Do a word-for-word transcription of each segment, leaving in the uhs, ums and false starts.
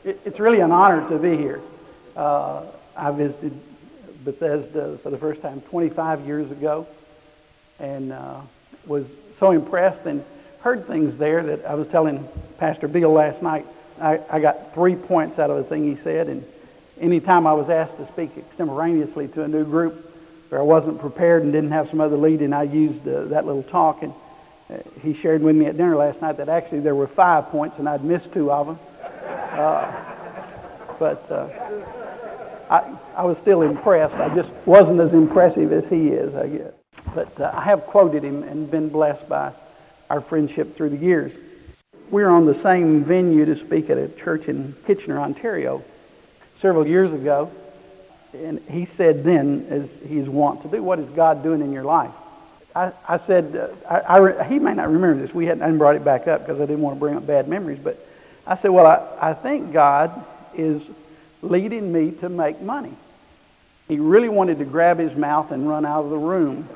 It, it's really an honor to be here. Uh, I visited Bethesda for the first time twenty-five years ago, and uh, was so impressed and heard things there that I was telling Pastor Bill last night. I, I got three points out of the thing he said, and anytime I was asked to speak extemporaneously to a new group where I wasn't prepared and didn't have some other lead, and I used uh, that little talk, and uh, he shared with me at dinner last night that actually there were five points and I'd missed two of them. Uh, but uh, I, I was still impressed. I just wasn't as impressive as he is, I guess. But uh, I have quoted him and been blessed by our friendship through the years. We were on the same venue to speak at a church in Kitchener, Ontario, several years ago. And he said then, as he's wont to do, what is God doing in your life? I, I said, uh, I, I, he may not remember this. We hadn't I hadn't brought it back up because I didn't want to bring up bad memories. But I said, well, I, I think God is leading me to make money. He really wanted to grab his mouth and run out of the room.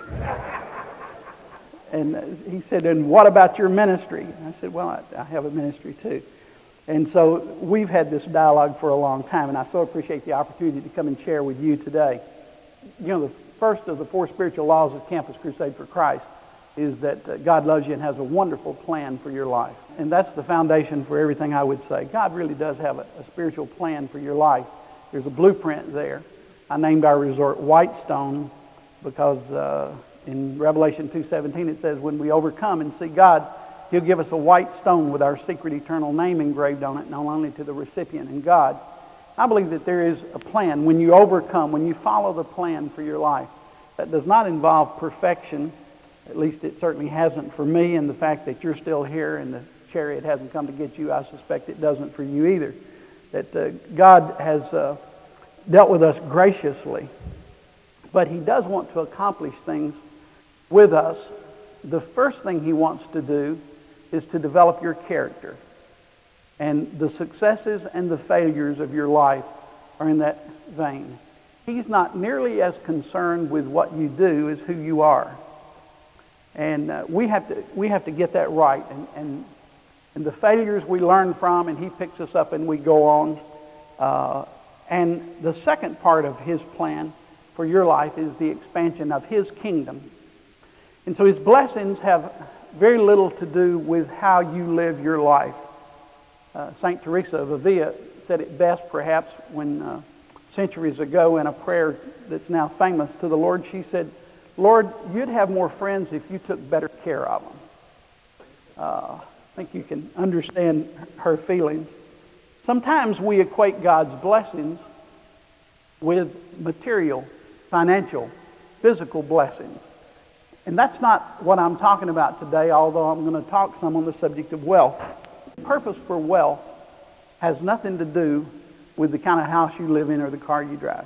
And he said, and what about your ministry? I said, well, I, I have a ministry too. And so we've had this dialogue for a long time, and I so appreciate the opportunity to come and share with you today. You know, the first of the four spiritual laws of Campus Crusade for Christ is that uh, God loves you and has a wonderful plan for your life. And that's the foundation for everything I would say. God really does have a, a spiritual plan for your life. There's a blueprint there. I named our resort Whitestone because uh, in Revelation two seventeen it says, when we overcome and see God, He'll give us a white stone with our secret eternal name engraved on it, known only to the recipient and God. I believe that there is a plan. When you overcome, when you follow the plan for your life, that does not involve perfection. At least it certainly hasn't for me, and the fact that you're still here and the chariot hasn't come to get you, I suspect it doesn't for you either. That uh, God has uh, dealt with us graciously, but He does want to accomplish things with us. The first thing He wants to do is to develop your character. And the successes and the failures of your life are in that vein. He's not nearly as concerned with what you do as who you are. And uh, we have to we have to get that right. And, and, and the failures we learn from, and He picks us up and we go on. Uh, and the second part of His plan for your life is the expansion of His kingdom. And so His blessings have very little to do with how you live your life. Uh, Saint Teresa of Avila said it best, perhaps, when uh, centuries ago in a prayer that's now famous to the Lord, she said, Lord, you'd have more friends if you took better care of them. Uh, I think you can understand her feelings. Sometimes we equate God's blessings with material, financial, physical blessings. And that's not what I'm talking about today, although I'm going to talk some on the subject of wealth. The purpose for wealth has nothing to do with the kind of house you live in or the car you drive.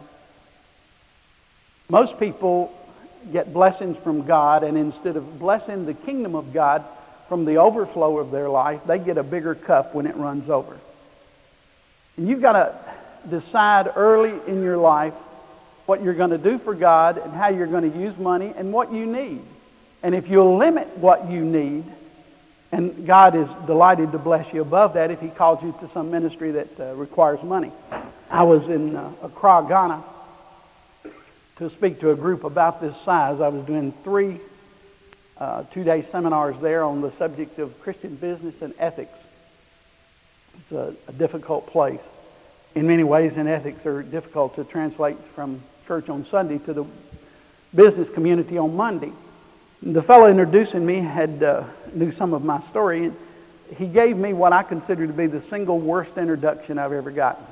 Most people get blessings from God, and instead of blessing the kingdom of God from the overflow of their life, they get a bigger cup when it runs over. And you've got to decide early in your life what you're going to do for God and how you're going to use money and what you need. And if you'll limit what you need, and God is delighted to bless you above that if He calls you to some ministry that uh, requires money. I was in uh, Accra, Ghana, to speak to a group about this size. I was doing three uh, two-day seminars there on the subject of Christian business and ethics. It's a, a difficult place. In many ways, and ethics are difficult to translate from church on Sunday to the business community on Monday. And the fellow introducing me had uh, knew some of my story, and he gave me what I consider to be the single worst introduction I've ever gotten.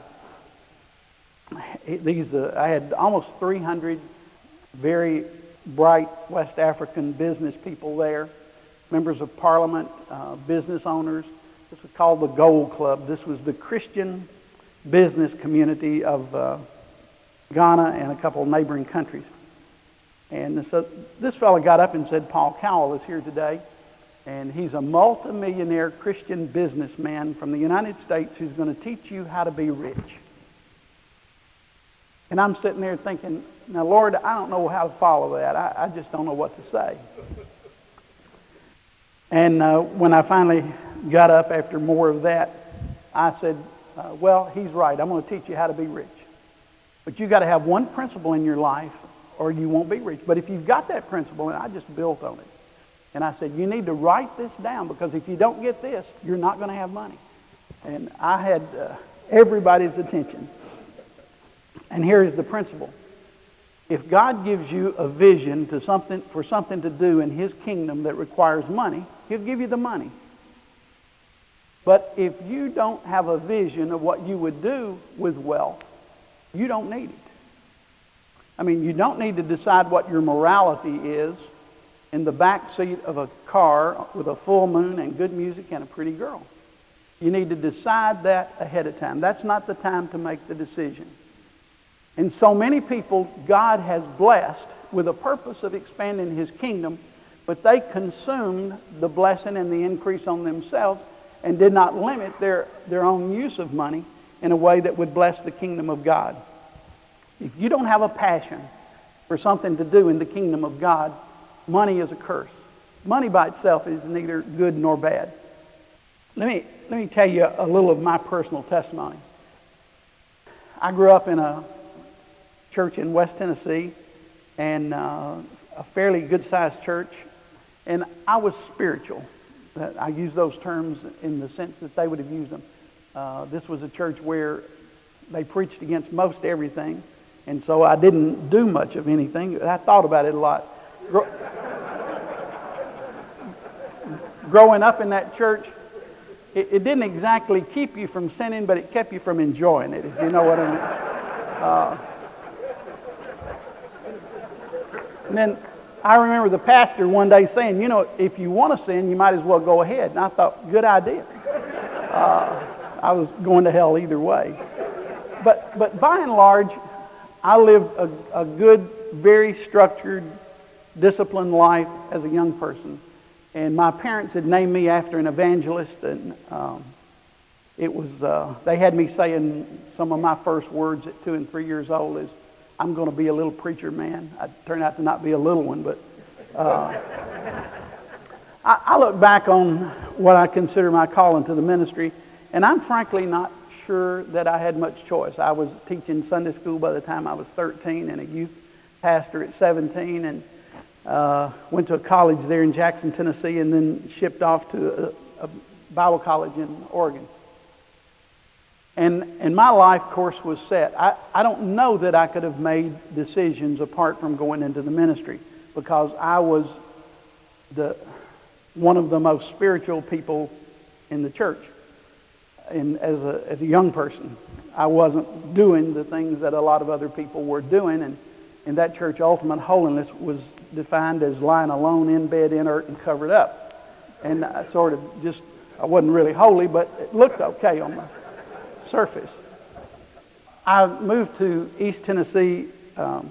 These uh, I had almost three hundred very bright West African business people there, members of parliament, uh, business owners. This was called the Gold Club. This was the Christian business community of uh, Ghana and a couple of neighboring countries. And so this fellow got up and said, Paul Cowell is here today, and he's a multimillionaire Christian businessman from the United States who's going to teach you how to be rich. And I'm sitting there thinking, now, Lord, I don't know how to follow that. I, I just don't know what to say. And uh, when I finally got up after more of that, I said, Uh, well, he's right. I'm going to teach you how to be rich. But you got to have one principle in your life or you won't be rich. But if you've got that principle, and I just built on it, and I said, you need to write this down, because if you don't get this, you're not going to have money. And I had uh, everybody's attention. And here is the principle. If God gives you a vision to something for something to do in His kingdom that requires money, He'll give you the money. But if you don't have a vision of what you would do with wealth, you don't need it. I mean, you don't need to decide what your morality is in the back seat of a car with a full moon and good music and a pretty girl. You need to decide that ahead of time. That's not the time to make the decision. And so many people God has blessed with a purpose of expanding His kingdom, but they consumed the blessing and the increase on themselves and did not limit their, their own use of money in a way that would bless the kingdom of God. If you don't have a passion for something to do in the kingdom of God, money is a curse. Money by itself is neither good nor bad. Let me, let me tell you a little of my personal testimony. I grew up in a church in West Tennessee, and uh, a fairly good-sized church, and I was spiritual. I use those terms in the sense that they would have used them. Uh, this was a church where they preached against most everything, and so I didn't do much of anything. I thought about it a lot. Gro- Growing up in that church, it, it didn't exactly keep you from sinning, but it kept you from enjoying it, if you know what I mean. Uh, and then I remember the pastor one day saying, you know, if you want to sin, you might as well go ahead. And I thought, good idea. Uh, I was going to hell either way. But but by and large, I lived a, a good, very structured, disciplined life as a young person. And my parents had named me after an evangelist, and um, it was uh, they had me saying some of my first words at two and three years old is, I'm going to be a little preacher man. I turned out to not be a little one, but uh, I, I look back on what I consider my calling to the ministry, and I'm frankly not sure that I had much choice. I was teaching Sunday school by the time I was thirteen, and a youth pastor at seventeen, and uh, went to a college there in Jackson, Tennessee, and then shipped off to a, a Bible college in Oregon. And, and my life course was set. I, I don't know that I could have made decisions apart from going into the ministry, because I was the one of the most spiritual people in the church. And as a, as a young person, I wasn't doing the things that a lot of other people were doing. And in that church, ultimate holiness was defined as lying alone in bed, inert, and covered up. And I sort of just, I wasn't really holy, but it looked okay on the surface. I moved to East Tennessee um,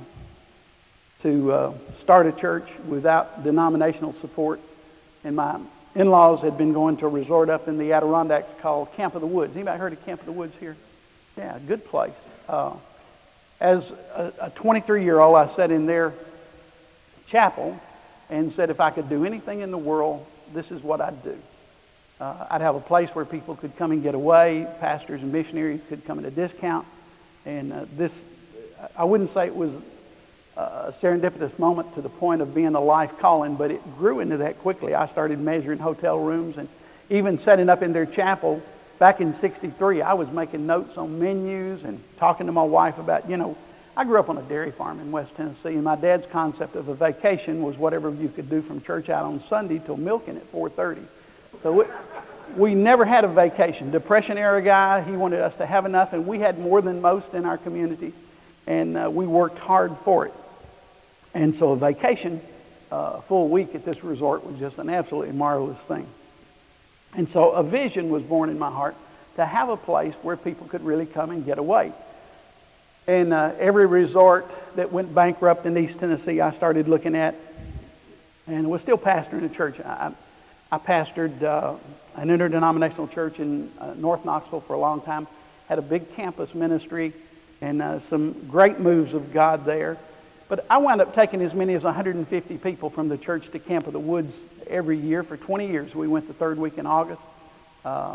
to uh, start a church without denominational support, and my in-laws had been going to a resort up in the Adirondacks called Camp of the Woods. Anybody heard of Camp of the Woods here? Yeah, good place. Uh, as a, a twenty-three-year-old, I sat in their chapel and said if I could do anything in the world, this is what I'd do. Uh, I'd have a place where people could come and get away. Pastors and missionaries could come at a discount. And uh, this, I wouldn't say it was a serendipitous moment to the point of being a life calling, but it grew into that quickly. I started measuring hotel rooms, and even setting up in their chapel. Back in sixty-three, I was making notes on menus and talking to my wife about, you know, I grew up on a dairy farm in West Tennessee, and my dad's concept of a vacation was whatever you could do from church out on Sunday till milking at four thirty. So we, we never had a vacation. Depression era guy, he wanted us to have enough, and we had more than most in our community, and uh, we worked hard for it. And so a vacation, uh, a full week at this resort was just an absolutely marvelous thing. And so a vision was born in my heart to have a place where people could really come and get away. And uh, every resort that went bankrupt in East Tennessee, I started looking at, and was still pastoring a church. I, I pastored uh, an interdenominational church in uh, North Knoxville for a long time, had a big campus ministry, and uh, some great moves of God there. But I wound up taking as many as one hundred fifty people from the church to Camp of the Woods every year for twenty years. We went the third week in August. Uh,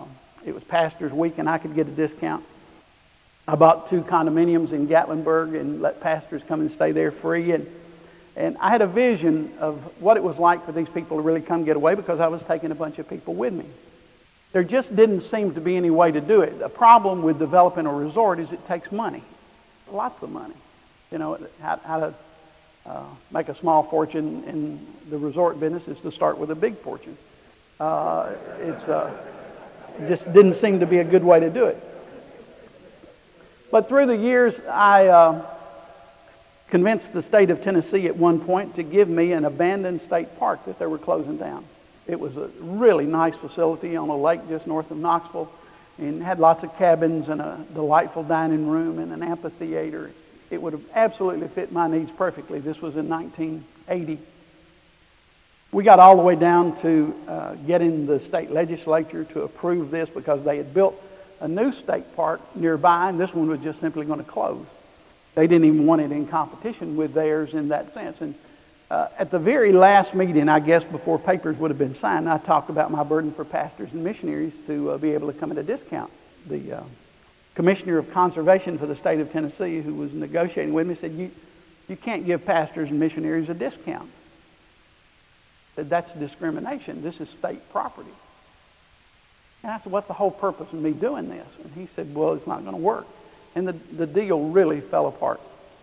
it was Pastor's Week and I could get a discount. I bought two condominiums in Gatlinburg and let pastors come and stay there free. And, and I had a vision of what it was like for these people to really come get away because I was taking a bunch of people with me. There just didn't seem to be any way to do it. The problem with developing a resort is it takes money, lots of money. You know, how, how to uh, make a small fortune in the resort business is to start with a big fortune. Uh, it's uh, just didn't seem to be a good way to do it. But through the years, I uh, convinced the state of Tennessee at one point to give me an abandoned state park that they were closing down. It was a really nice facility on a lake just north of Knoxville and had lots of cabins and a delightful dining room and an amphitheater. It would have absolutely fit my needs perfectly. This was in nineteen eighty. We got all the way down to uh, getting the state legislature to approve this because they had built a new state park nearby, and this one was just simply going to close. They didn't even want it in competition with theirs in that sense. And uh, at the very last meeting, I guess before papers would have been signed, I talked about my burden for pastors and missionaries to uh, be able to come at a discount. The uh, Commissioner of Conservation for the state of Tennessee, who was negotiating with me, said, you, you can't give pastors and missionaries a discount. I said, that's discrimination. This is state property. And I said, what's the whole purpose of me doing this? And he said, well, it's not going to work. And the, the deal really fell apart.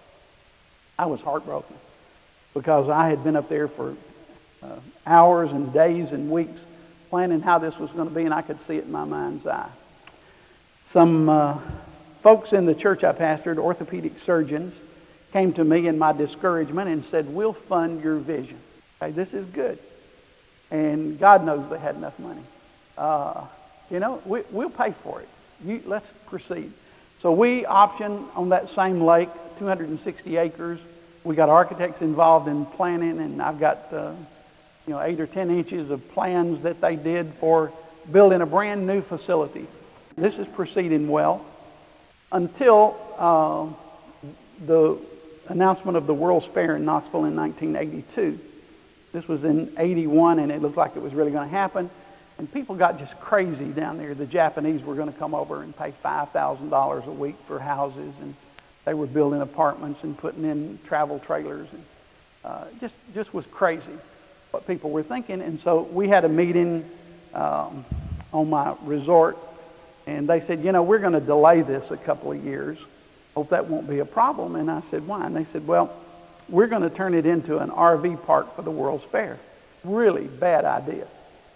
I was heartbroken because I had been up there for uh, hours and days and weeks planning how this was going to be, and I could see it in my mind's eye. Some uh, folks in the church I pastored, orthopedic surgeons, came to me in my discouragement and said, we'll fund your vision. Okay, this is good. And God knows they had enough money. Uh, you know, we, we'll pay for it. You, let's proceed. So we optioned on that same lake, two hundred sixty acres. We got architects involved in planning, and I've got uh, you know eight or ten inches of plans that they did for building a brand new facility. This is proceeding well until uh, the announcement of the World's Fair in Knoxville in nineteen eighty-two. This was in eighty-one, and it looked like it was really going to happen. And people got just crazy down there. The Japanese were going to come over and pay five thousand dollars a week for houses, and they were building apartments and putting in travel trailers. And uh, just just was crazy what people were thinking. And so we had a meeting um, on my resort, and they said, you know, we're going to delay this a couple of years. Hope that won't be a problem. And I said, why? And they said, well, we're going to turn it into an R V park for the World's Fair. Really bad idea.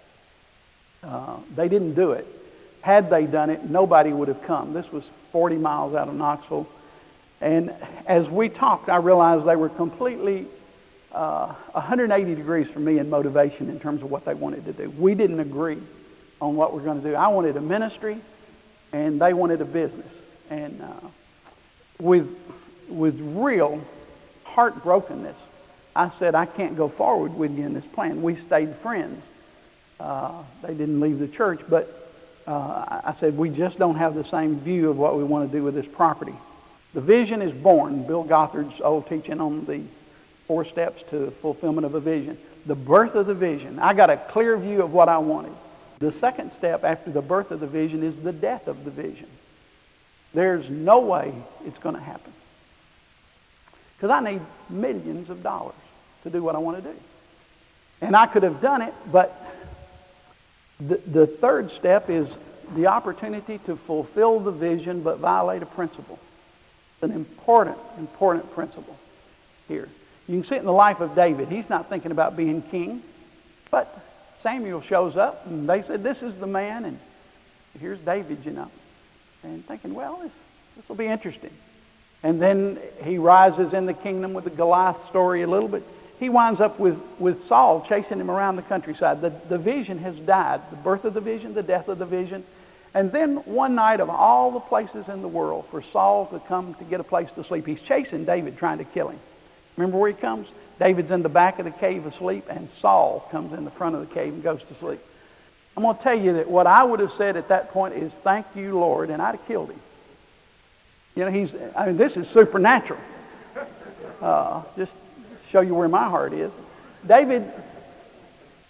Uh, they didn't do it. Had they done it, nobody would have come. This was forty miles out of Knoxville. And as we talked, I realized they were completely uh, one hundred eighty degrees from me in motivation in terms of what they wanted to do. We didn't agree on what we're going to do. I wanted a ministry, and they wanted a business. And uh, with, with real heartbrokenness, I said, I can't go forward with you in this plan. We stayed friends. Uh, they didn't leave the church, but uh, I said, we just don't have the same view of what we want to do with this property. The vision is born. Bill Gothard's old teaching on the four steps to fulfillment of a vision. The birth of the vision. I got a clear view of what I wanted. The second step after the birth of the vision is the death of the vision. There's no way it's going to happen. Because I need millions of dollars to do what I want to do. And I could have done it, but The, the third step is the opportunity to fulfill the vision but violate a principle. It's an important, important principle here. You can see it in the life of David. He's not thinking about being king, but Samuel shows up and they said, this is the man, and here's David, you know. And thinking, well, this, this will be interesting. And then he rises in the kingdom with the Goliath story a little bit. He winds up with, with Saul chasing him around the countryside. The, the vision has died. The birth of the vision, the death of the vision. And then one night of all the places in the world for Saul to come to get a place to sleep, he's chasing David trying to kill him. Remember where he comes? David's in the back of the cave asleep, and Saul comes in the front of the cave and goes to sleep. I'm going to tell you that what I would have said at that point is, thank you, Lord, and I'd have killed him. You know, he's, I mean, this is supernatural. Uh, just show you where my heart is. David,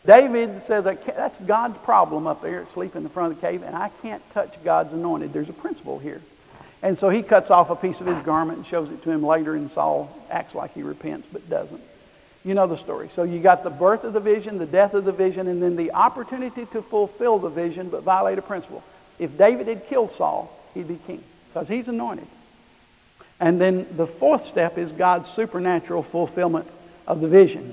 David says, that's God's problem up there, asleep in the front of the cave, and I can't touch God's anointed. There's a principle here. And so he cuts off a piece of his garment and shows it to him later, and Saul acts like he repents, but doesn't. You know the story. So you got the birth of the vision, the death of the vision, and then the opportunity to fulfill the vision but violate a principle. If David had killed Saul, he'd be king because he's anointed. And then the fourth step is God's supernatural fulfillment of the vision.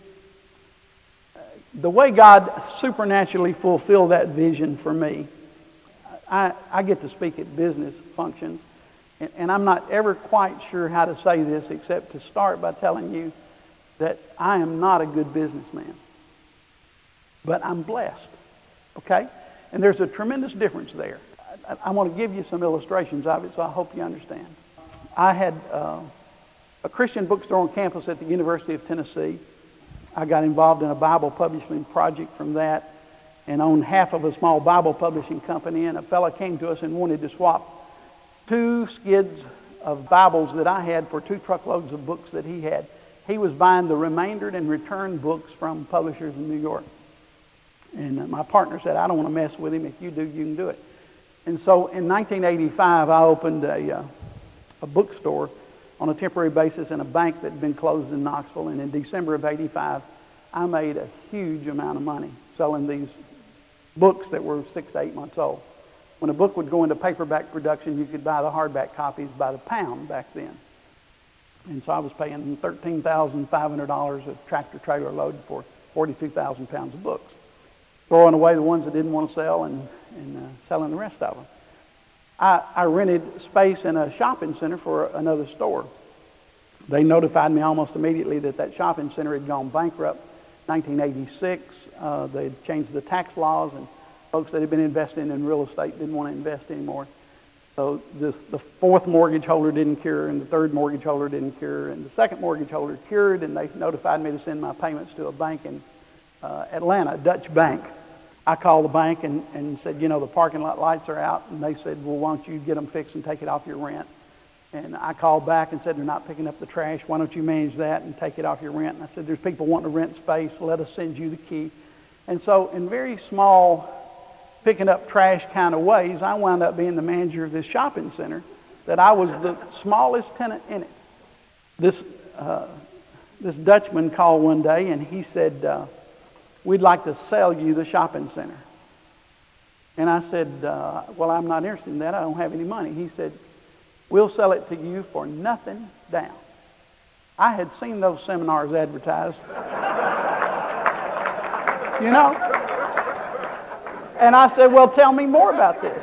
The way God supernaturally fulfilled that vision for me, I, I get to speak at business functions, and, and I'm not ever quite sure how to say this except to start by telling you that I am not a good businessman. But I'm blessed, okay? And there's a tremendous difference there. I, I want to give you some illustrations of it, so I hope you understand. I had uh, a Christian bookstore on campus at the University of Tennessee. I got involved in a Bible publishing project from that and owned half of a small Bible publishing company, and a fellow came to us and wanted to swap two skids of Bibles that I had for two truckloads of books that he had. He was buying the remaindered and returned books from publishers in New York. And uh, my partner said, I don't want to mess with him. If you do, you can do it. And so in nineteen eighty-five, I opened a, uh, a bookstore on a temporary basis in a bank that had been closed in Knoxville. And in December of eighty-five, I made a huge amount of money selling these books that were six to eight months old. When a book would go into paperback production, you could buy the hardback copies by the pound back then. And so I was paying thirteen thousand five hundred dollars a tractor trailer load for forty-two thousand pounds of books, throwing away the ones that didn't want to sell and, and uh, selling the rest of them. I, I rented space in a shopping center for another store. They notified me almost immediately that that shopping center had gone bankrupt. nineteen eighty-six, uh, they had changed the tax laws, and folks that had been investing in real estate didn't want to invest anymore. So this, the fourth mortgage holder didn't cure, and the third mortgage holder didn't cure, and the second mortgage holder cured, and they notified me to send my payments to a bank in uh, Atlanta, a Dutch bank. I called the bank and, and said, you know, the parking lot lights are out, and they said, well, why don't you get them fixed and take it off your rent? And I called back and said, they're not picking up the trash. Why don't you manage that and take it off your rent? And I said, there's people wanting to rent space. Let us send you the key. And so in very small picking up trash kind of ways, I wound up being the manager of this shopping center, that I was the smallest tenant in it. This uh, this Dutchman called one day and he said, uh, we'd like to sell you the shopping center. And I said, uh, well, I'm not interested in that. I don't have any money. He said, we'll sell it to you for nothing down. I had seen those seminars advertised. You know? And I said, well, tell me more about this.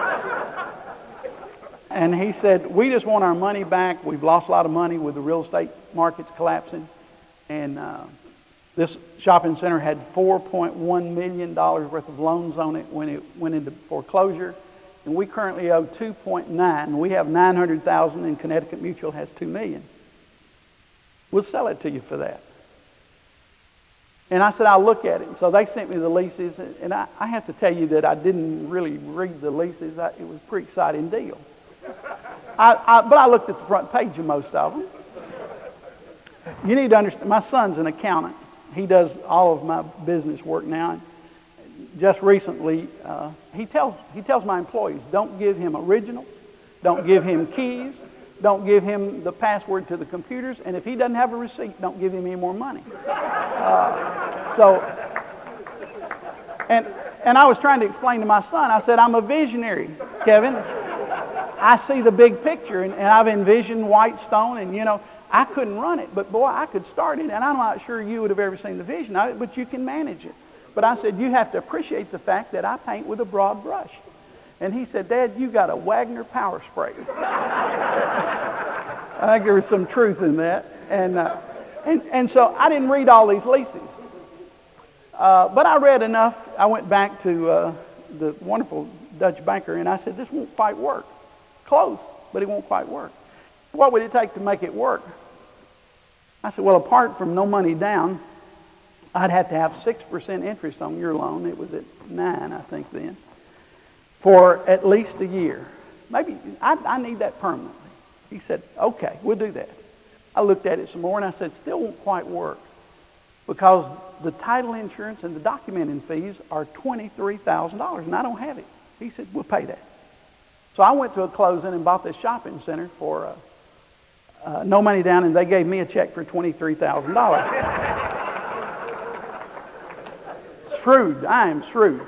And he said, we just want our money back. We've lost a lot of money with the real estate markets collapsing. And uh, this shopping center had four point one million dollars worth of loans on it when it went into foreclosure. And we currently owe two point nine. We have nine hundred thousand dollars, and Connecticut Mutual has two million dollars. We'll sell it to you for that. And I said, I'll look at it. So they sent me the leases, and I, I have to tell you that I didn't really read the leases. I, it was a pretty exciting deal. I, I, but I looked at the front page of most of them. You need to understand, my son's an accountant. He does all of my business work now. And just recently, uh, he tells he tells my employees, don't give him originals, don't give him keys, don't give him the password to the computers, and if he doesn't have a receipt, don't give him any more money. Uh, so, and and I was trying to explain to my son, I said, I'm a visionary, Kevin. I see the big picture, and, and I've envisioned Whitestone, and you know, I couldn't run it, but boy, I could start it, and I'm not sure you would have ever seen the vision of it, but you can manage it. But I said, you have to appreciate the fact that I paint with a broad brush. And he said, Dad, you got a Wagner power spray. I think there was some truth in that. And, uh, and, and so I didn't read all these leases. Uh, but I read enough. I went back to uh, the wonderful Dutch banker, and I said, this won't quite work. Close, but it won't quite work. What would it take to make it work? I said, well, apart from no money down, I'd have to have six percent interest on your loan. It was at nine, I think, then, for at least a year. Maybe I, I need that permanently. He said, okay, we'll do that. I looked at it some more, and I said, still won't quite work. because the title insurance and the documenting fees are twenty-three thousand dollars, and I don't have it. He said, we'll pay that. So I went to a closing and bought this shopping center for uh, uh, no money down, and they gave me a check for twenty-three thousand dollars. Shrewd. I am shrewd.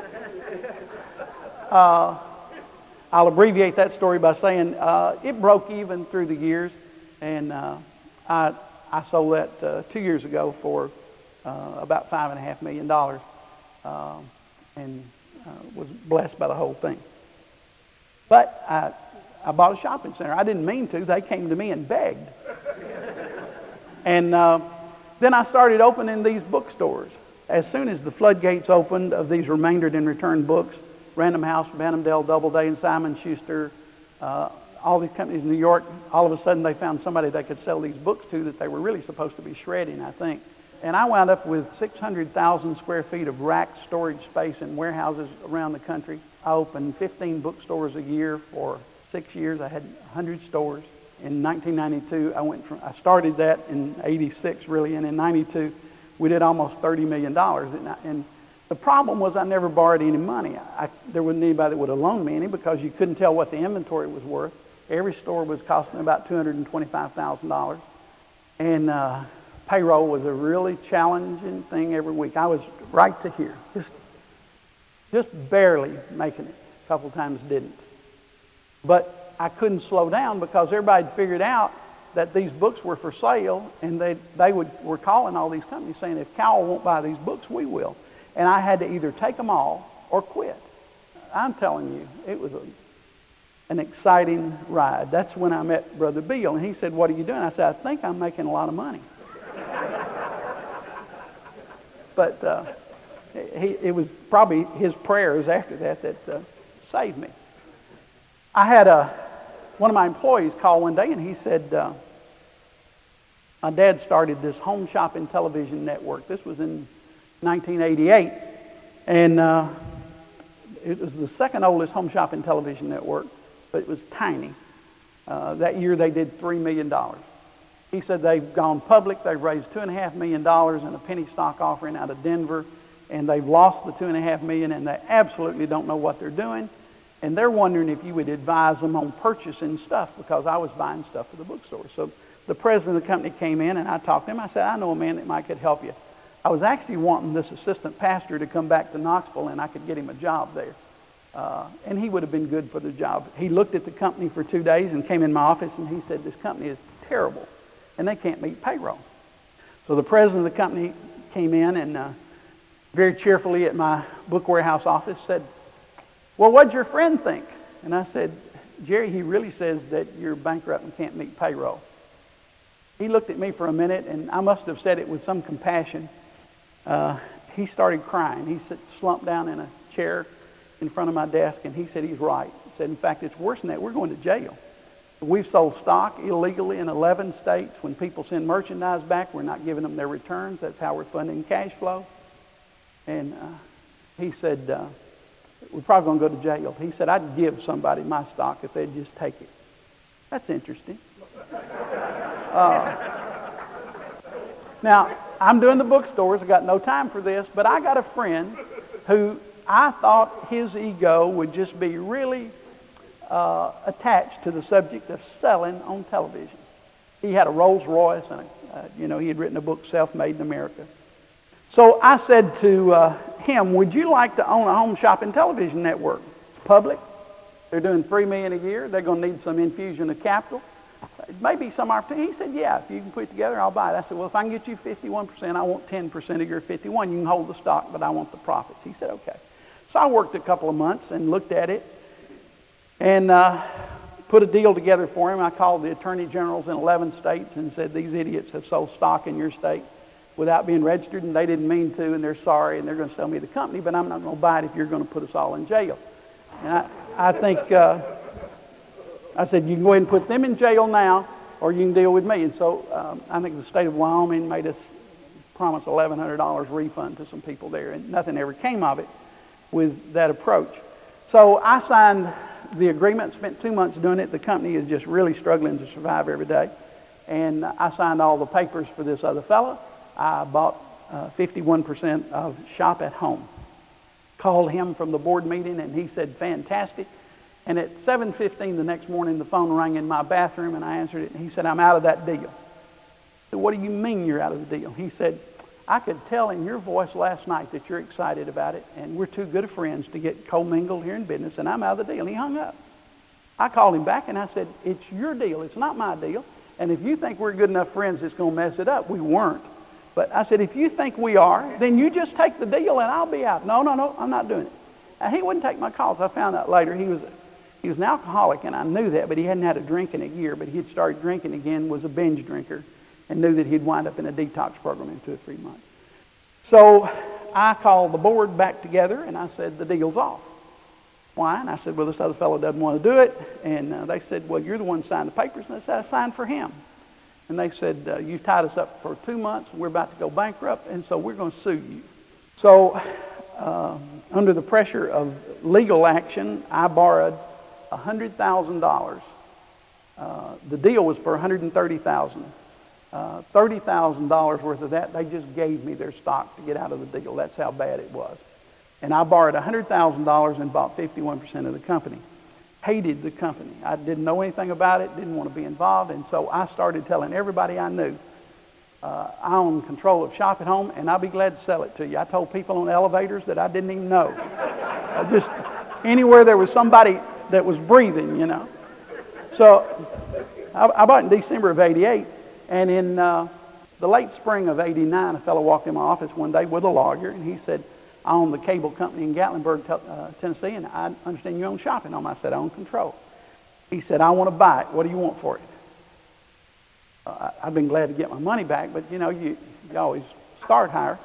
Uh, I'll abbreviate that story by saying uh, it broke even through the years, and uh, I, I sold that uh, two years ago for uh, about five and a half million dollars, uh, and uh, was blessed by the whole thing. But I, I bought a shopping center. I didn't mean to. They came to me and begged. And uh, then I started opening these bookstores. As soon as the floodgates opened of these remaindered and returned books, Random House, Banhamdale, Doubleday, and Simon Schuster, uh, all these companies in New York, all of a sudden they found somebody they could sell these books to that they were really supposed to be shredding, I think. And I wound up with six hundred thousand square feet of rack storage space in warehouses around the country. I opened fifteen bookstores a year for six years. I had one hundred stores. In nineteen ninety-two, I went from, I started that in eighty-six really, and in ninety-two, we did almost thirty million dollars. And, I, and the problem was I never borrowed any money. I, there wasn't anybody that would have loaned me any because you couldn't tell what the inventory was worth. Every store was costing about two hundred twenty-five thousand dollars. And uh, payroll was a really challenging thing every week. I was right to here, just, just barely making it. A couple times didn't. But I couldn't slow down because everybody had figured out that these books were for sale, and they, they would, were calling all these companies saying, if Cowell won't buy these books, we will. And I had to either take them all or quit. I'm telling you, it was a, an exciting ride. That's when I met Brother Bill, and he said, what are you doing? I said, I think I'm making a lot of money. But uh, he, it was probably his prayers after that that uh, saved me. I had a, one of my employees call one day, and he said, uh, my dad started this home shopping television network. This was in nineteen eighty-eight, and uh, it was the second oldest home shopping television network, but it was tiny. Uh, that year they did three million dollars. He said they've gone public. They've raised two and a half million dollars in a penny stock offering out of Denver, and they've lost the two and a half million, and they absolutely don't know what they're doing. And they're wondering if you would advise them on purchasing stuff, because I was buying stuff for the bookstore. So the president of the company came in, and I talked to him. I said, I know a man that might could help you. I was actually wanting this assistant pastor to come back to Knoxville, and I could get him a job there. Uh, and he would have been good for the job. He looked at the company for two days and came in my office, and he said, this company is terrible, and they can't meet payroll. So the president of the company came in and uh, very cheerfully at my book warehouse office said, well, what'd your friend think? And I said, Jerry, he really says that you're bankrupt and can't meet payroll. He looked at me for a minute, and I must have said it with some compassion. Uh, he started crying. He sat, slumped down in a chair in front of my desk, and he said he's right. He said, in fact, it's worse than that. We're going to jail. We've sold stock illegally in eleven states. When people send merchandise back, we're not giving them their returns. That's how we're funding cash flow. And uh, he said, uh, we're probably going to go to jail. He said, I'd give somebody my stock if they'd just take it. That's interesting. Uh, now, I'm doing the bookstores. I got no time for this, but I got a friend who I thought his ego would just be really uh, attached to the subject of selling on television. He had a Rolls Royce, and a, uh, you know, he had written a book, Self-Made in America. So I said to uh, him, would you like to own a home shopping television network? It's public. They're doing three million dollars a year. They're going to need some infusion of capital. Maybe some opportunity. He said, yeah, if you can put it together, I'll buy it. I said, well, if I can get you fifty-one percent, I want ten percent of your fifty-one. You can hold the stock, but I want the profits. He said, okay. So I worked a couple of months and looked at it and uh, put a deal together for him. I called the attorney generals in eleven states and said, these idiots have sold stock in your state without being registered, and they didn't mean to, and they're sorry, and they're going to sell me the company, but I'm not going to buy it if you're going to put us all in jail. And I, I think, uh, I said, you can go ahead and put them in jail now, or you can deal with me. And so um, I think the state of Wyoming made us promise eleven hundred dollars refund to some people there, and nothing ever came of it with that approach. So I signed the agreement, spent two months doing it. The company is just really struggling to survive every day. And I signed all the papers for this other fellow. I bought uh, fifty-one percent of Shop at Home. Called him from the board meeting, and he said, fantastic. And at seven fifteen the next morning, the phone rang in my bathroom, and I answered it, and he said, I'm out of that deal. I said, what do you mean you're out of the deal? He said, I could tell in your voice last night that you're excited about it, and we're too good of friends to get commingled here in business, and I'm out of the deal. And he hung up. I called him back, and I said, it's your deal. It's not my deal. And if you think we're good enough friends it's going to mess it up, we weren't. But I said, if you think we are, then you just take the deal, and I'll be out. No, no, no, I'm not doing it. And he wouldn't take my calls. I found out later he was he was an alcoholic, and I knew that, but he hadn't had a drink in a year. But he had started drinking again, was a binge drinker, and knew that he'd wind up in a detox program in two or three months. So I called the board back together, and I said, the deal's off. Why? And I said, well, this other fellow doesn't want to do it. And uh, they said, well, you're the one who signed the papers. And I said, I signed for him. And they said, uh, you tied us up for two months, and we're about to go bankrupt, and so we're going to sue you. So uh, under the pressure of legal action, I borrowed one hundred thousand dollars. Uh, the deal was for one hundred thirty thousand dollars. Uh, thirty thousand dollars worth of that, they just gave me their stock to get out of the deal. That's how bad it was. And I borrowed one hundred thousand dollars and bought fifty-one percent of the company. Hated the company. I didn't know anything about it, didn't want to be involved, and so I started telling everybody I knew, uh, I own control of Shop at Home, and I'll be glad to sell it to you. I told people on elevators that I didn't even know. I just, anywhere there was somebody that was breathing, you know. So I, I bought it in December of eighty-eight, and in uh, the late spring of eighty-nine, a fellow walked in my office one day with a lawyer, and he said, I own the cable company in Gatlinburg, uh, Tennessee, and I understand you own Shop at Home. I said, I own control. He said, I want to buy it. What do you want for it? Uh, I've been glad to get my money back, but, you know, you, you always start higher.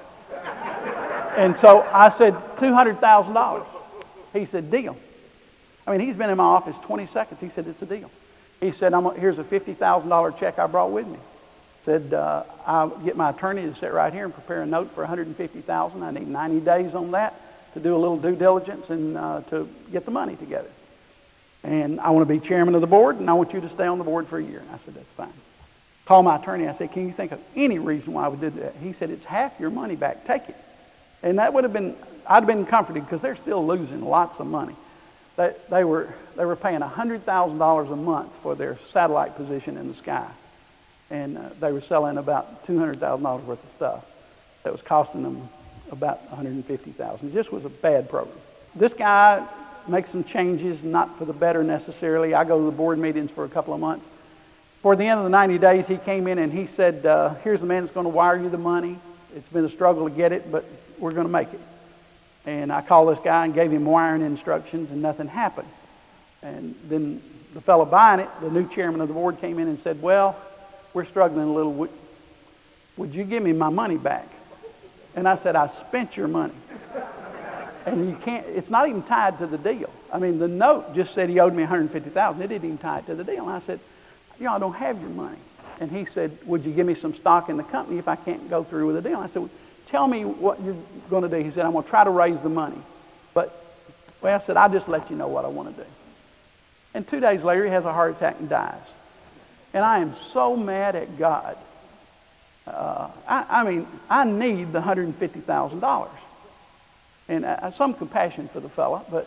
And so I said, two hundred thousand dollars. He said, deal. I mean, he's been in my office twenty seconds. He said, it's a deal. He said, I'm, here's a fifty thousand dollars check I brought with me. Said, uh, I'll get my attorney to sit right here and prepare a note for one hundred fifty thousand dollars. I need ninety days on that to do a little due diligence and uh, to get the money together. And I want to be chairman of the board, and I want you to stay on the board for a year. And I said, that's fine. Called my attorney. I said, can you think of any reason why I would do that? He said, it's half your money back. Take it. And that would have been, I'd have been comforted because they're still losing lots of money. They, they were they were paying one hundred thousand dollars a month for their satellite position in the sky. And uh, they were selling about two hundred thousand dollars worth of stuff that was costing them about one hundred fifty thousand dollars. It just was a bad program. This guy makes some changes, not for the better necessarily. I go to the board meetings for a couple of months. Toward the end of the ninety days, he came in and he said, uh, here's the man that's going to wire you the money. It's been a struggle to get it, but we're going to make it. And I called this guy and gave him wiring instructions, and nothing happened. And then the fellow buying it, the new chairman of the board, came in and said, well, we're struggling a little. Would, would you give me my money back? And I said, I spent your money. And you can't, it's not even tied to the deal. I mean, the note just said he owed me one hundred fifty thousand dollars. It didn't even tie it to the deal. And I said, you know, I don't have your money. And he said, would you give me some stock in the company if I can't go through with the deal? And I said, well, tell me what you're going to do. He said, I'm going to try to raise the money. But, well, I said, I'll just let you know what I want to do. And two days later, he has a heart attack and dies. And I am so mad at God. Uh, I, I mean, I need the one hundred fifty thousand dollars. And uh, some compassion for the fella, but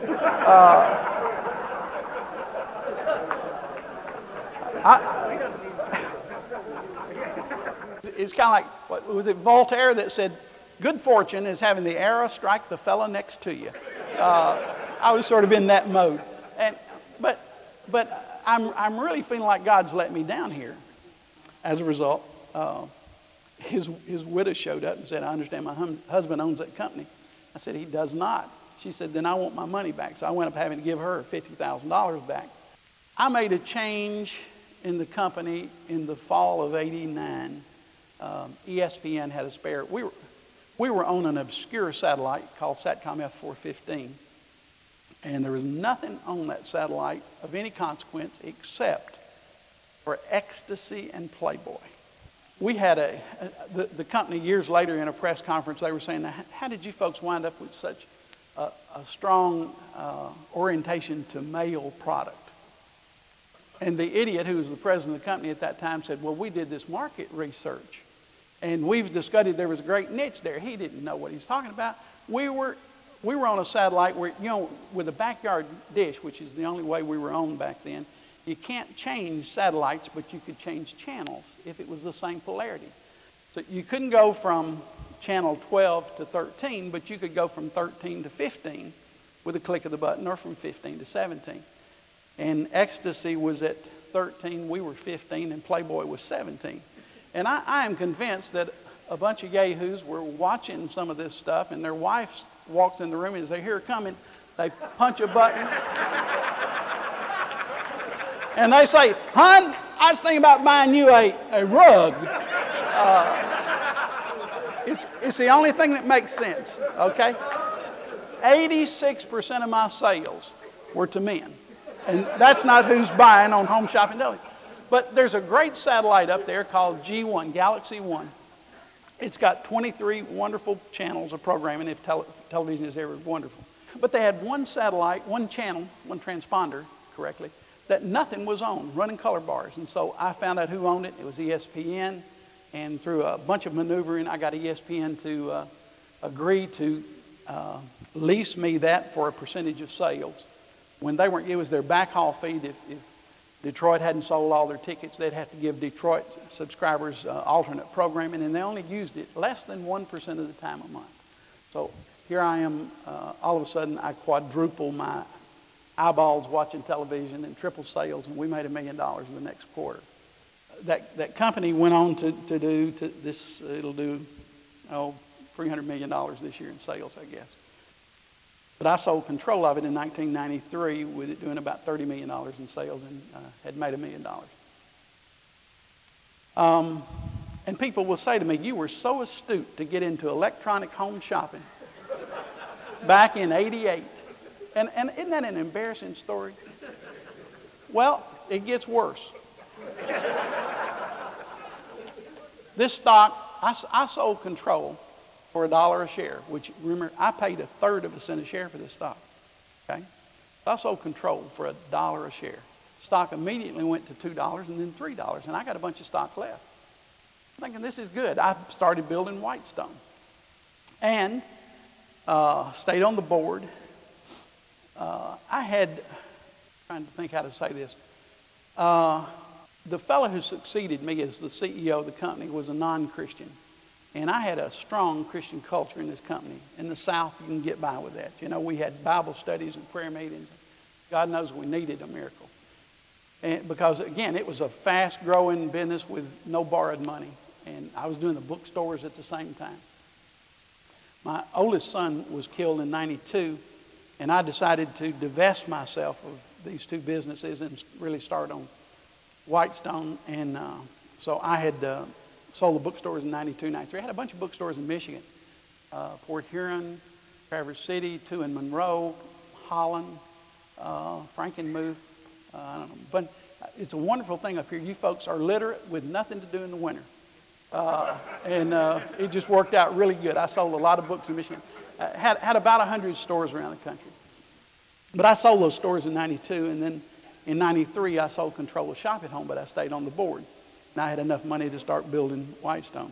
uh, I, it's kind of like, what was it, Voltaire that said, good fortune is having the arrow strike the fellow next to you. Uh, I was sort of in that mode. And, but but I'm, I'm really feeling like God's let me down here. As a result, uh, his, his widow showed up and said, I understand my hum- husband owns that company. I said, he does not. She said, then I want my money back. So I went up having to give her fifty thousand dollars back. I made a change in the company in the fall of eighty-nine. Um, E S P N had a spare. We were, we were on an obscure satellite called Satcom F four fifteen. And there was nothing on that satellite of any consequence except for Ecstasy and Playboy. We had a, a the, the company years later in a press conference, they were saying, how did you folks wind up with such a, a strong uh, orientation to male product? And the idiot who was the president of the company at that time said, well, we did this market research. And we've discovered there was a great niche there. He didn't know what he was talking about. We were, we were on a satellite where, you know, with a backyard dish, which is the only way we were on back then, you can't change satellites, but you could change channels if it was the same polarity. So you couldn't go from channel twelve to thirteen, but you could go from thirteen to fifteen with a click of the button, or from fifteen to seventeen. And Ecstasy was at thirteen, we were fifteen, and Playboy was seventeen. And I, I am convinced that a bunch of yahoos were watching some of this stuff, and their wives walked in the room and they hear it coming, they punch a button, and they say, "Hon, I was thinking about buying you a, a rug." Uh, it's, it's the only thing that makes sense, okay? eighty-six percent of my sales were to men. And that's not who's buying on Home Shopping Daily. But there's a great satellite up there called G one, Galaxy One. It's got twenty-three wonderful channels of programming, if tele- television is ever wonderful. But they had one satellite, one channel, one transponder, correctly, that nothing was on, running color bars. And so I found out who owned it. It was E S P N. And through a bunch of maneuvering, I got E S P N to uh, agree to uh, lease me that for a percentage of sales. When they weren't, it was their backhaul fee. If, if Detroit hadn't sold all their tickets, they'd have to give Detroit subscribers uh, alternate programming, and they only used it less than one percent of the time a month. So here I am, uh, all of a sudden I quadruple my eyeballs watching television and triple sales, and we made a million dollars in the next quarter. That that company went on to, to do to this, it'll do, oh, three hundred million dollars this year in sales, I guess. But I sold control of it in nineteen ninety-three with it doing about thirty million dollars in sales, and uh, had made a million dollars. Um, and people will say to me, "You were so astute to get into electronic home shopping back in eighty-eight. And, and isn't that an embarrassing story? Well, it gets worse. This stock, I, I sold control for a dollar a share, which, remember, I paid a third of a cent a share for this stock. Okay? I sold control for a dollar a share. Stock immediately went to two dollars and then three dollars, and I got a bunch of stock left. I'm thinking, this is good. I started building Whitestone. And uh, stayed on the board. Uh, I had, trying to think how to say this, uh, the fellow who succeeded me as the C E O of the company was a non-Christian. And I had a strong Christian culture in this company. In the South, you can get by with that. You know, we had Bible studies and prayer meetings. God knows we needed a miracle. And because, again, it was a fast-growing business with no borrowed money. And I was doing the bookstores at the same time. My oldest son was killed in ninety-two, and I decided to divest myself of these two businesses and really start on Whitestone. And uh, so I had uh, sold the bookstores in ninety-two, ninety-three. I had a bunch of bookstores in Michigan. Uh, Port Huron, Traverse City, two in Monroe, Holland, uh, Frankenmuth. Uh, I don't know. But it's a wonderful thing up here. You folks are literate with nothing to do in the winter. Uh, and uh, it just worked out really good. I sold a lot of books in Michigan. Uh, had, had about one hundred stores around the country. But I sold those stores in ninety-two, and then in ninety-three I sold control of Shop at Home, but I stayed on the board. And I had enough money to start building Whitestone.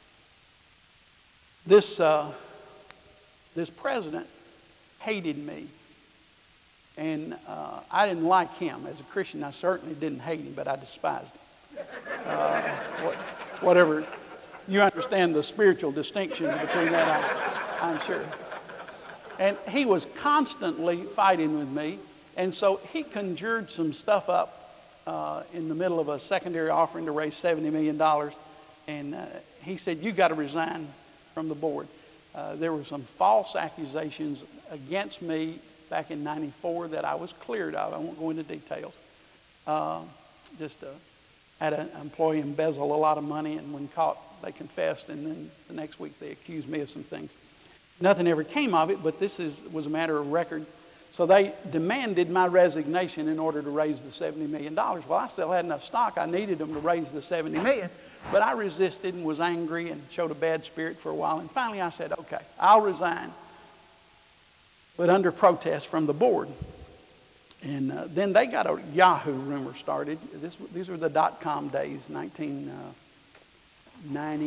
This, uh, this president hated me. And uh, I didn't like him. As a Christian, I certainly didn't hate him, but I despised him. Uh, what, whatever, you understand the spiritual distinction between that, I, I'm sure. And he was constantly fighting with me, and so he conjured some stuff up uh, in the middle of a secondary offering to raise seventy million dollars, and uh, he said, "You got to resign from the board." Uh, there were some false accusations against me back in ninety-four that I was cleared of. I won't go into details. Uh, just uh, had an employee embezzle a lot of money, and when caught, they confessed, and then the next week they accused me of some things. Nothing ever came of it, but this is, was a matter of record. So they demanded my resignation in order to raise the seventy million dollars. Well, I still had enough stock. I needed them to raise the seventy million dollars, but I resisted and was angry and showed a bad spirit for a while. And finally I said, okay, I'll resign, but under protest from the board. And uh, then they got a Yahoo rumor started. This, these were the dot-com days, nineteen ninety,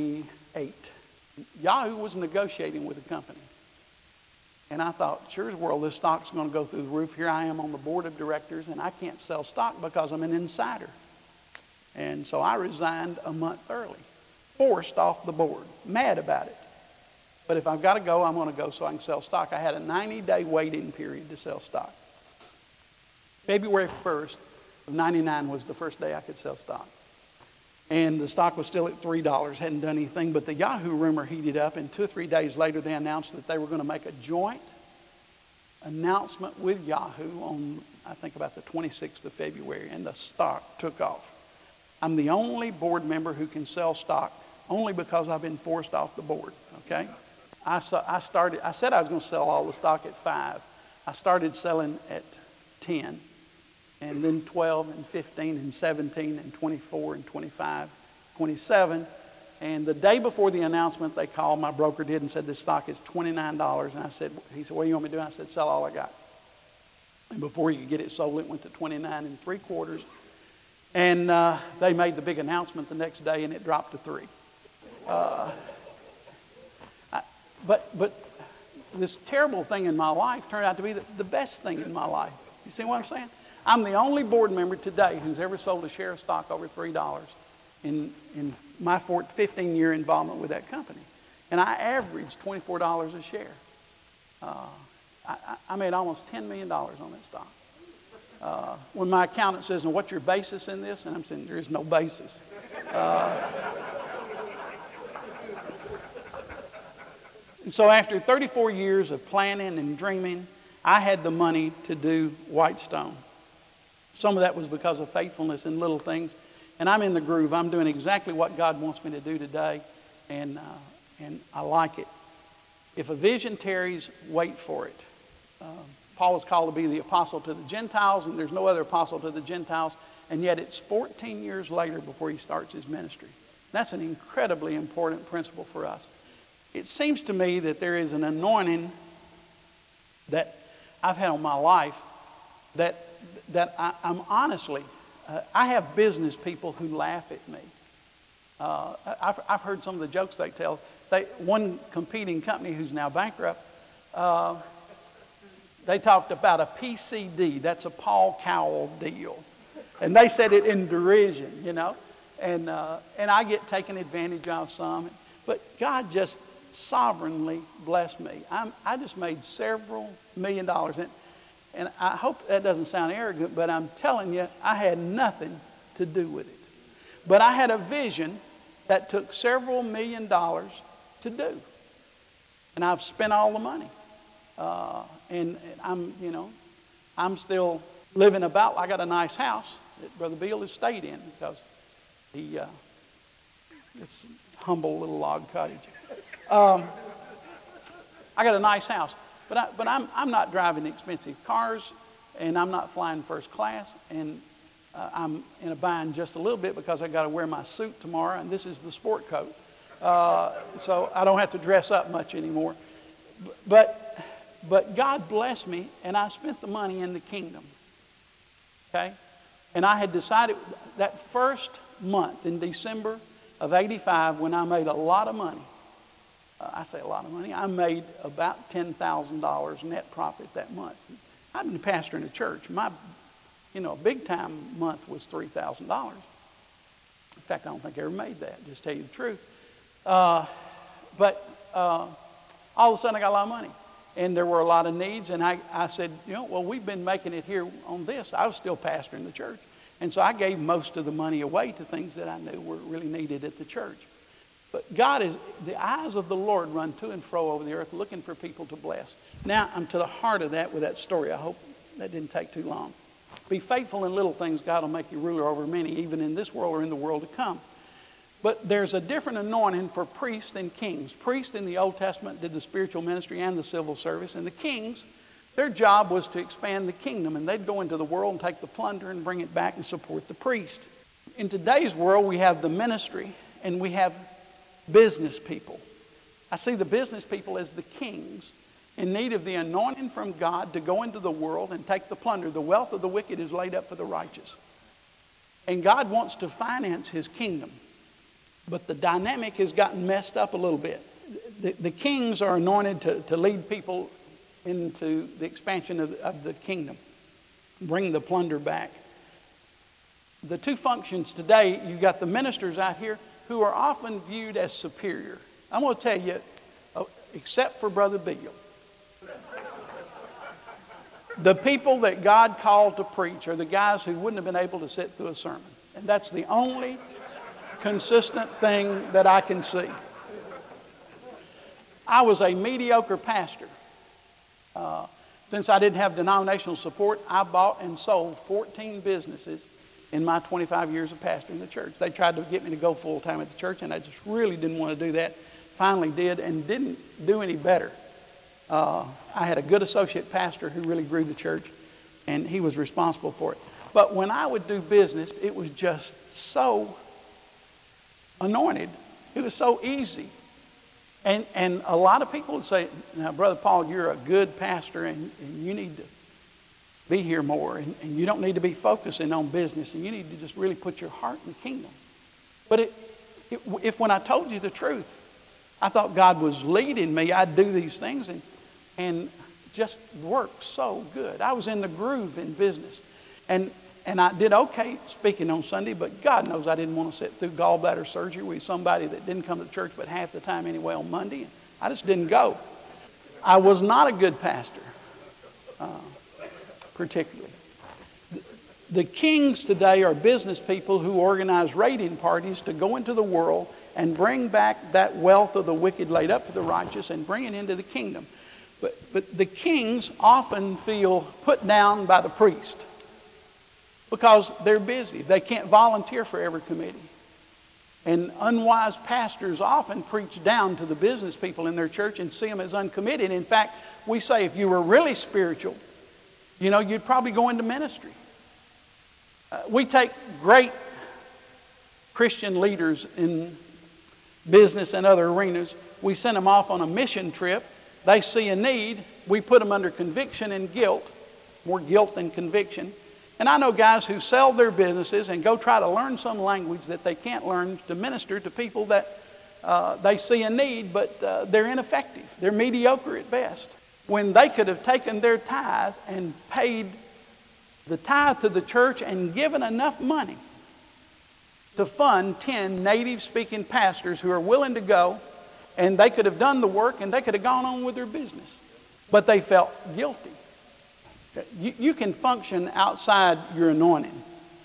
eight. Yahoo was negotiating with the company. And I thought, sure as world, this stock's going to go through the roof. Here I am on the board of directors, and I can't sell stock because I'm an insider. And so I resigned a month early, forced off the board, mad about it. But if I've got to go, I'm going to go so I can sell stock. I had a ninety-day waiting period to sell stock. February first of ninety-nine was the first day I could sell stock. And the stock was still at three dollars, hadn't done anything, but the Yahoo rumor heated up, and two or three days later they announced that they were going to make a joint announcement with Yahoo on, I think, about the twenty-sixth of February, and the stock took off. I'm the only board member who can sell stock, only because I've been forced off the board, okay? I, saw, I, started, I said I was going to sell all the stock at five. I started selling at ten. And then twelve and fifteen and seventeen and twenty-four and twenty-five, twenty-seven. And the day before the announcement, they called, my broker did, and said, this stock is twenty-nine dollars. And I said, he said, what do you want me to do? I said, sell all I got. And before you could get it sold, it went to twenty-nine and three quarters. And uh, they made the big announcement the next day, and it dropped to three. Uh, I, but, but this terrible thing in my life turned out to be the, the best thing in my life. You see what I'm saying? I'm the only board member today who's ever sold a share of stock over three dollars in, in my fifteen-year involvement with that company. And I averaged twenty-four dollars a share. Uh, I, I made almost ten million dollars on that stock. Uh, when my accountant says, now, what's your basis in this? And I'm saying, there is no basis. Uh, and so after thirty-four years of planning and dreaming, I had the money to do Whitestone. Some of that was because of faithfulness in little things. And I'm in the groove. I'm doing exactly what God wants me to do today. And, uh, and I like it. If a vision tarries, wait for it. Uh, Paul was called to be the apostle to the Gentiles, and there's no other apostle to the Gentiles. And yet it's fourteen years later before he starts his ministry. That's an incredibly important principle for us. It seems to me that there is an anointing that I've had on my life that that I, I'm honestly, uh, I have business people who laugh at me. Uh, I've, I've heard some of the jokes they tell. They, one competing company who's now bankrupt, uh, they talked about a P C D. That's a Paul Cowell deal. And they said it in derision, you know. And, uh, and I get taken advantage of some. But God just sovereignly blessed me. I'm, I just made several million dollars. And, and I hope that doesn't sound arrogant, but I'm telling you, I had nothing to do with it. But I had a vision that took several million dollars to do. And I've spent all the money. Uh, and I'm, you know, I'm still living about, I got a nice house that Brother Bill has stayed in because he, uh, it's a humble little log cottage. Um, I got a nice house. But, I, but I'm, I'm not driving expensive cars, and I'm not flying first class, and uh, I'm in a bind just a little bit because I got to wear my suit tomorrow, and this is the sport coat. Uh, so I don't have to dress up much anymore. But, but God blessed me, and I spent the money in the kingdom. Okay? And I had decided that first month in December of eighty-five when I made a lot of money, Uh, I say a lot of money. I made about ten thousand dollars net profit that month. I've been pastoring a church. My, you know, big time month was three thousand dollars. In fact, I don't think I ever made that, just to tell you the truth. Uh, but uh, all of a sudden I got a lot of money. And there were a lot of needs. And I, I said, you know, well, we've been making it here on this. I was still pastoring the church. And so I gave most of the money away to things that I knew were really needed at the church. But God is, the eyes of the Lord run to and fro over the earth looking for people to bless. Now, I'm to the heart of that with that story. I hope that didn't take too long. Be faithful in little things. God will make you ruler over many, even in this world or in the world to come. But there's a different anointing for priests and kings. Priests in the Old Testament did the spiritual ministry and the civil service. And the kings, their job was to expand the kingdom. And they'd go into the world and take the plunder and bring it back and support the priest. In today's world, we have the ministry and we have business people. I see the business people as the kings in need of the anointing from God to go into the world and take the plunder. The wealth of the wicked is laid up for the righteous. And God wants to finance his kingdom. But the dynamic has gotten messed up a little bit. The, the kings are anointed to, to lead people into the expansion of, of the kingdom, bring the plunder back. The two functions today, you've got the ministers out here who are often viewed as superior. I'm going to tell you, uh, except for Brother Bill, the people that God called to preach are the guys who wouldn't have been able to sit through a sermon. And that's the only consistent thing that I can see. I was a mediocre pastor. Uh, since I didn't have denominational support, I bought and sold fourteen businesses in my twenty-five years of pastoring the church. They tried to get me to go full-time at the church, and I just really didn't want to do that. Finally did, and didn't do any better. Uh, I had a good associate pastor who really grew the church, and he was responsible for it. But when I would do business, it was just so anointed. It was so easy. And and a lot of people would say, now, Brother Paul, you're a good pastor, and, and you need to be here more, and, and you don't need to be focusing on business, and you need to just really put your heart in the kingdom. But it, it, if when I told you the truth, I thought God was leading me, I'd do these things, and and just worked so good. I was in the groove in business. And and I did okay speaking on Sunday, but God knows I didn't want to sit through gallbladder surgery with somebody that didn't come to church but half the time anyway on Monday. And I just didn't go. I was not a good pastor, uh, particularly. The, the kings today are business people who organize raiding parties to go into the world and bring back that wealth of the wicked laid up for the righteous and bring it into the kingdom. But, but the kings often feel put down by the priest because they're busy. They can't volunteer for every committee. And unwise pastors often preach down to the business people in their church and see them as uncommitted. In fact, we say if you were really spiritual, you know, you'd probably go into ministry. Uh, we take great Christian leaders in business and other arenas. We send them off on a mission trip. They see a need. We put them under conviction and guilt, more guilt than conviction. And I know guys who sell their businesses and go try to learn some language that they can't learn to minister to people that uh, they see a need, but uh, they're ineffective. They're mediocre at best. When they could have taken their tithe and paid the tithe to the church and given enough money to fund ten native-speaking pastors who are willing to go, and they could have done the work and they could have gone on with their business. But they felt guilty. You, you can function outside your anointing,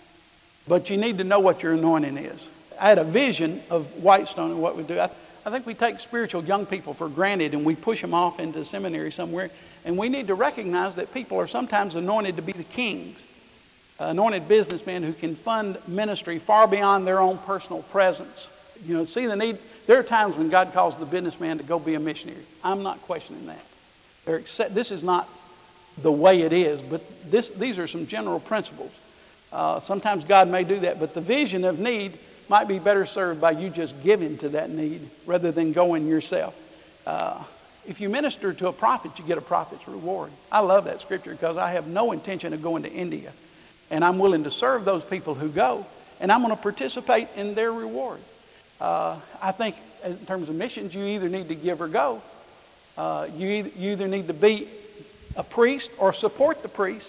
but you need to know what your anointing is. I had a vision of Whitestone and what we do. I, I think we take spiritual young people for granted and we push them off into seminary somewhere. And we need to recognize that people are sometimes anointed to be the kings, uh, anointed businessmen who can fund ministry far beyond their own personal presence. You know, see the need. There are times when God calls the businessman to go be a missionary. I'm not questioning that. They're accept, this is not the way it is, but this, these are some general principles. Uh, sometimes God may do that, but the vision of need might be better served by you just giving to that need rather than going yourself. Uh, if you minister to a prophet, you get a prophet's reward. I love that scripture because I have no intention of going to India, and I'm willing to serve those people who go, and I'm going to participate in their reward. Uh, I think in terms of missions, you either need to give or go. Uh, you, either, you either need to be a priest or support the priest,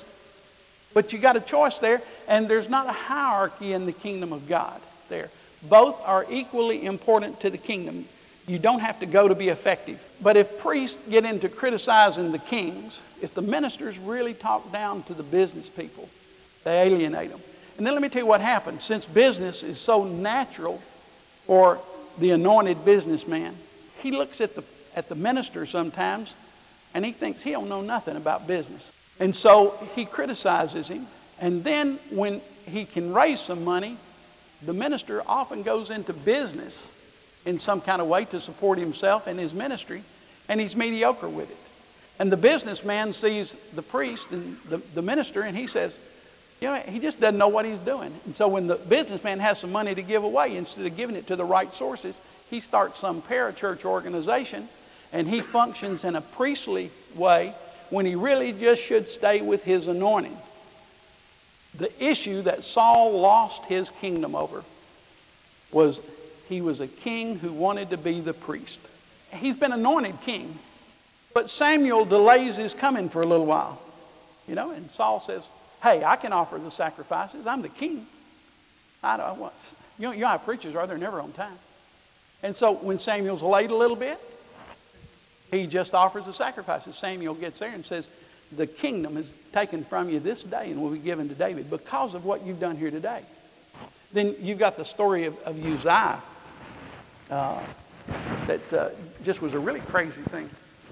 but you got a choice there, and there's not a hierarchy in the kingdom of God there. Both are equally important to the kingdom. You don't have to go to be effective. But if priests get into criticizing the kings, if the ministers really talk down to the business people, they alienate them. And then let me tell you what happens. Since business is so natural for the anointed businessman, he looks at the at the minister sometimes and he thinks he don't know nothing about business. And so he criticizes him. And then when he can raise some money, the minister often goes into business in some kind of way to support himself and his ministry, and he's mediocre with it. And the businessman sees the priest and the, the minister, and he says, you know, he just doesn't know what he's doing. And so when the businessman has some money to give away, instead of giving it to the right sources, he starts some parachurch organization, and he functions in a priestly way when he really just should stay with his anointing. The issue that Saul lost his kingdom over was He was a king who wanted to be the priest. He's been anointed king, but Samuel delays his coming for a little while. You know, and Saul says, hey, I can offer the sacrifices. I'm the king. I don't want, you know, you know how preachers are, they're never on time. And so when Samuel's late a little bit, he just offers the sacrifices. Samuel gets there and says, the kingdom is taken from you this day and will be given to David because of what you've done here today. Then you've got the story of, of Uzziah. Uh, that uh, just was a really crazy thing.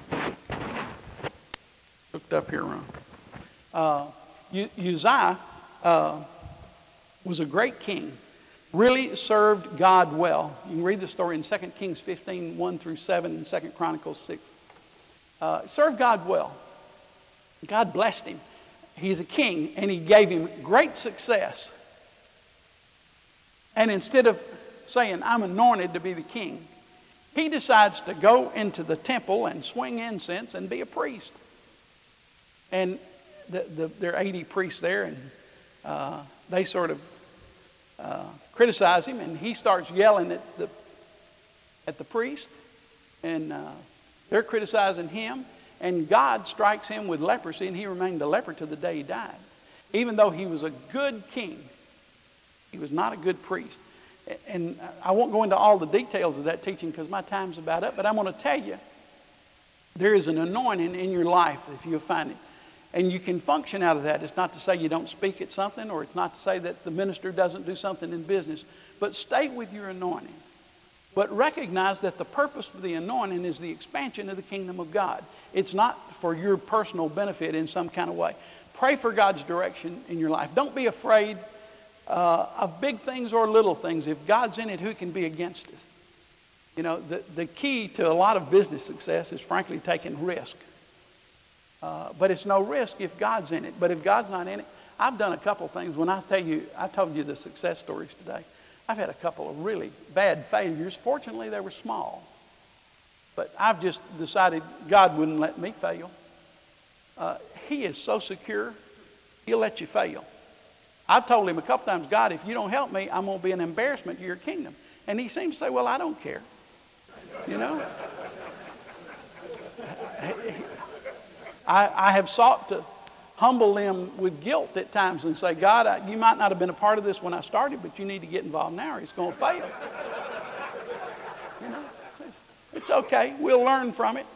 Hooked up here wrong. Uh, Uzziah uh, was a great king. Really served God well. You can read the story in Second Kings fifteen, one through seven, and Second Chronicles six. Uh, served God well. God blessed him. He's a king, and he gave him great success. And instead of saying, I'm anointed to be the king, he decides to go into the temple and swing incense and be a priest. And the, the, there are eighty priests there, and uh, they sort of uh, criticize him, and he starts yelling at the at the priest, and uh, they're criticizing him, and God strikes him with leprosy, and he remained a leper to the day he died. Even though he was a good king, he was not a good priest. And I won't go into all the details of that teaching because my time's about up, but I'm going to tell you, there is an anointing in your life if you'll find it. And you can function out of that. It's not to say you don't speak at something, or it's not to say that the minister doesn't do something in business, but stay with your anointing. But recognize that the purpose of the anointing is the expansion of the kingdom of God. It's not for your personal benefit in some kind of way. Pray for God's direction in your life. Don't be afraid uh, of big things or little things. If God's in it, who can be against it? You know, the, the key to a lot of business success is frankly taking risk. Uh, but it's no risk if God's in it. But if God's not in it, I've done a couple things. When I tell you, I told you the success stories today. I've had a couple of really bad failures. Fortunately, they were small. But I've just decided God wouldn't let me fail. Uh, he is so secure, he'll let you fail. I've told him a couple times, God, if you don't help me, I'm going to be an embarrassment to your kingdom. And he seems to say, well, I don't care. You know? I, I have sought to humble them with guilt at times and say, God, I, you might not have been a part of this when I started, but you need to get involved now or it's going to fail. You know, it's okay. We'll learn from it.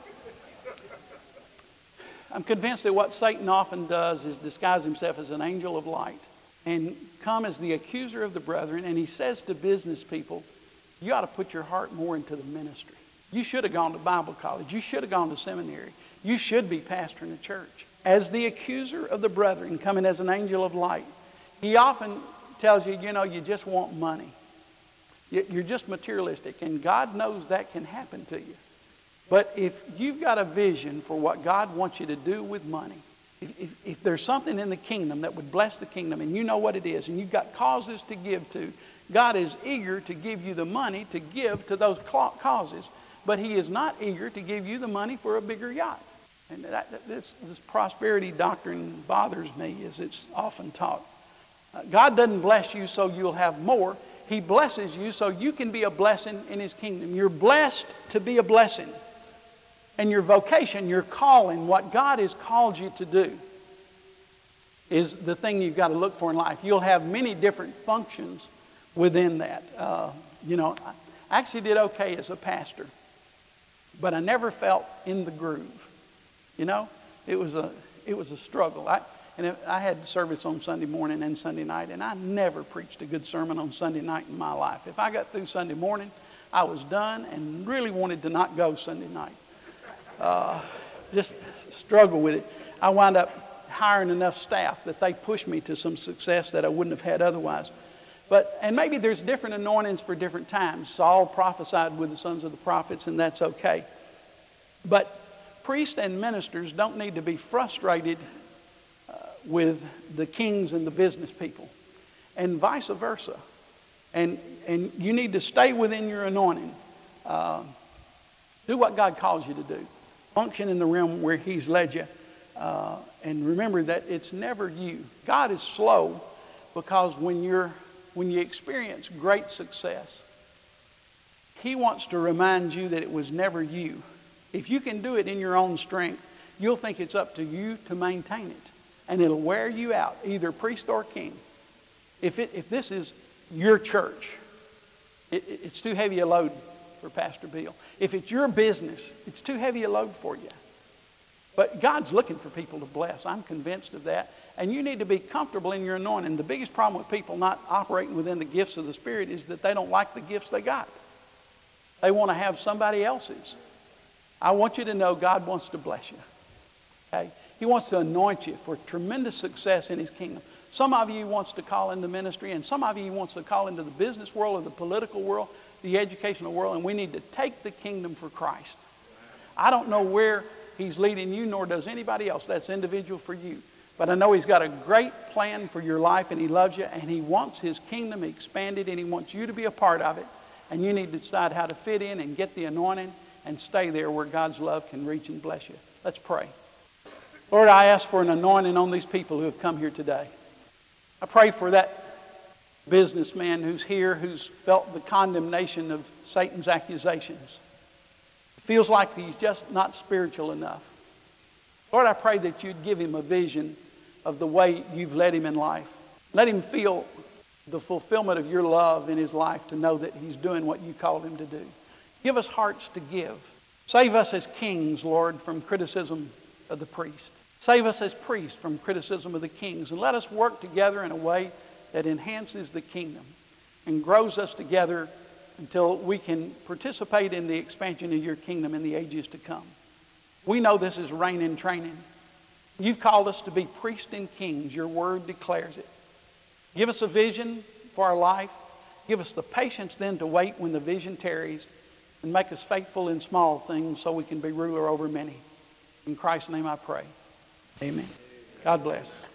I'm convinced that what Satan often does is disguise himself as an angel of light and come as the accuser of the brethren. And he says to business people, you ought to put your heart more into the ministry. You should have gone to Bible college. You should have gone to seminary. You should be pastoring a church. As the accuser of the brethren, coming as an angel of light, he often tells you, you know, you just want money. You're just materialistic, and God knows that can happen to you. But if you've got a vision for what God wants you to do with money, if, if, if there's something in the kingdom that would bless the kingdom, and you know what it is, and you've got causes to give to, God is eager to give you the money to give to those causes, but he is not eager to give you the money for a bigger yacht. And that, this, this prosperity doctrine bothers me as it's often taught. Uh, God doesn't bless you so you'll have more. He blesses you so you can be a blessing in his kingdom. You're blessed to be a blessing. And your vocation, your calling, what God has called you to do is the thing you've got to look for in life. You'll have many different functions within that. Uh, you know, I actually did okay as a pastor, but I never felt in the groove. You know, it was a it was a struggle. I and I had service on Sunday morning and Sunday night, and I never preached a good sermon on Sunday night in my life. If I got through Sunday morning, I was done and really wanted to not go Sunday night. Uh, just struggle with it. I wound up hiring enough staff that they pushed me to some success that I wouldn't have had otherwise. But and maybe there's different anointings for different times. Saul prophesied with the sons of the prophets, and that's okay. But priests and ministers don't need to be frustrated uh, with the kings and the business people, and vice versa. And and you need to stay within your anointing. Uh, do what God calls you to do. Function in the realm where he's led you. Uh, and remember that it's never you. God is slow because when you're when you experience great success, He wants to remind you that it was never you. If you can do it in your own strength, you'll think it's up to you to maintain it. And it'll wear you out, either priest or king. If, it, if this is your church, it, it's too heavy a load for Pastor Bill. If it's your business, it's too heavy a load for you. But God's looking for people to bless. I'm convinced of that. And you need to be comfortable in your anointing. The biggest problem with people not operating within the gifts of the Spirit is that they don't like the gifts they got. They want to have somebody else's. I want you to know God wants to bless you. Okay? He wants to anoint you for tremendous success in His kingdom. Some of you He wants to call into ministry, and some of you He wants to call into the business world or the political world, the educational world, and we need to take the kingdom for Christ. I don't know where He's leading you, nor does anybody else. That's individual for you. But I know He's got a great plan for your life, and He loves you, and He wants His kingdom expanded, and He wants you to be a part of it. And you need to decide how to fit in and get the anointing and stay there where God's love can reach and bless you. Let's pray. Lord, I ask for an anointing on these people who have come here today. I pray for that businessman who's here, who's felt the condemnation of Satan's accusations. Feels like he's just not spiritual enough. Lord, I pray that you'd give him a vision of the way you've led him in life. Let him feel the fulfillment of your love in his life to know that he's doing what you called him to do. Give us hearts to give. Save us as kings, Lord, from criticism of the priest. Save us as priests from criticism of the kings. And let us work together in a way that enhances the kingdom and grows us together until we can participate in the expansion of your kingdom in the ages to come. We know this is reign and training. You've called us to be priests and kings. Your word declares it. Give us a vision for our life. Give us the patience then to wait when the vision tarries, and make us faithful in small things so we can be ruler over many. In Christ's name I pray. Amen. God bless.